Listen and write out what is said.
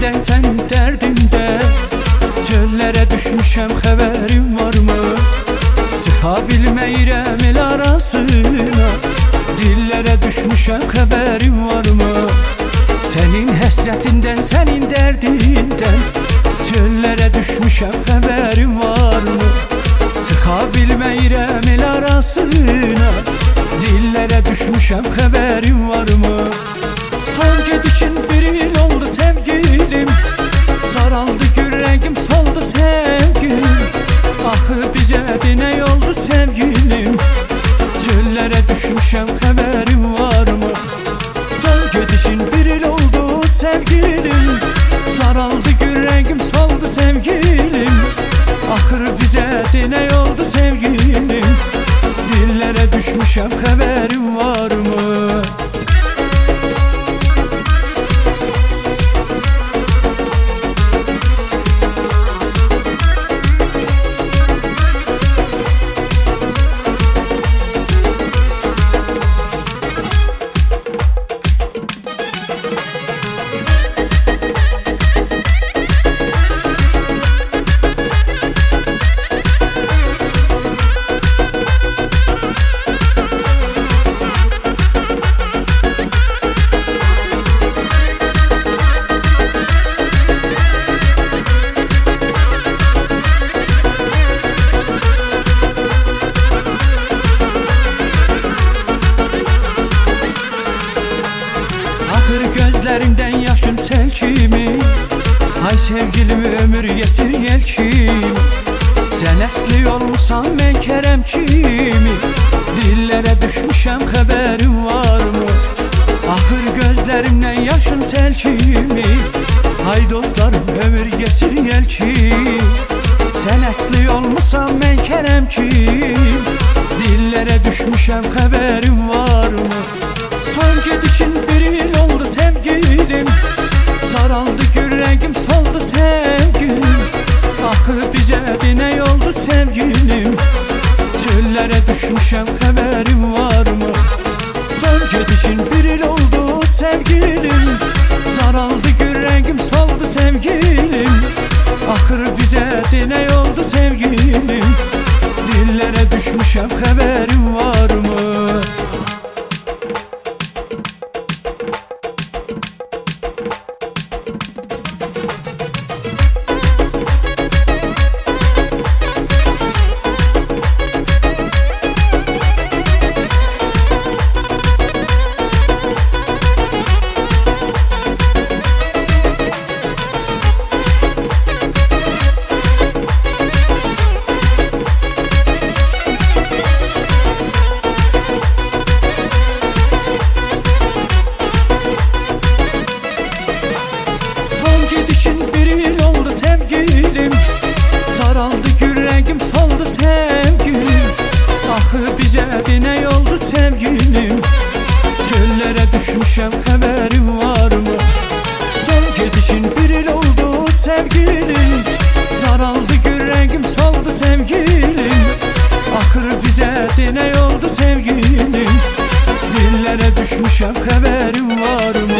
həsrətindən, sənin dərdində. Çöllərə düşmüşəm, xəbərim varmı? Çıxa bilməyirəm el arasına. Dillərə düşmüşəm, xəbərim varmı? Sənin həsrətindən, sənin dərdindən. Çöllərə düşmüşəm, xəbərim varmı? Çıxa bilməyirəm el arasına. Dillərə düşmüşəm, xəbərim varmı? Son gedişin bir il oldu sevgilim. Saraldı gül rəngim, soldu sevgilim. Axı bizə nə oldu sevgilim? Çöllərə düşmüşəm, xəbərim varmı? Son gedişin bir il oldu sevgilim. Saraldı gül rəngim, soldu sevgilim. Axır bizə nə oldu sevgilim? Dillərə düşmüşəm, xəbərim varmı? Gözlərindən yaşım sel kimi. Ay sevgilim ömür yetir yel kimi. Sən əsli olmusan mən kərəm kimi. Dillərə düşmüşəm, xəbərim varmı? Axır gözlərimdən yaşım sel kimi. Ay dostlarım ömür yetir yel kimi. Sən əsli olmusan mən kərəm kimi. Dillərə düşmüşəm, xəbərim varmı? Son gedişin bir il oldu sevgilim. Saraldı gül rəngim, soldu sevgilim. Axı bizə nə oldu sevgilim? Çöllərə düşmüşəm, xəbərim varmı? Son gedişin bir il oldu sevgilim. Saraldı gül rəngim, soldu sevgilim. Axır bizə nə oldu sevgilim? Dillərə düşmüşəm, xəbərim varmı? Saraldı gül rəngim, soldu sevgilim. Axı bizə nə oldu sevgilim? Çöllərə düşmüşəm, xəbərim varmı? Son gedişin bir il oldu sevgilim. Saraldı gül rəngim, soldu sevgilim. Axır bizə nə oldu sevgilim? Dillərə düşmüşəm, xəbərim varmı?